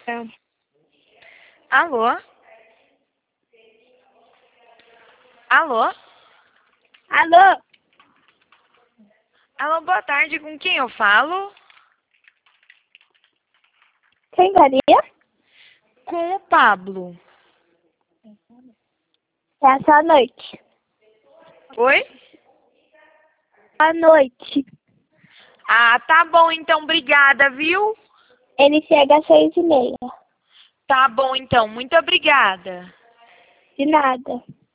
Alô? Alô? Alô? Alô, boa tarde. Com quem eu falo? Quem Maria? Com o Pablo. Essa noite. Oi? À noite. Ah, tá bom então. Obrigada, viu? Ele chega às 6h30. Tá bom então. Muito obrigada. De nada.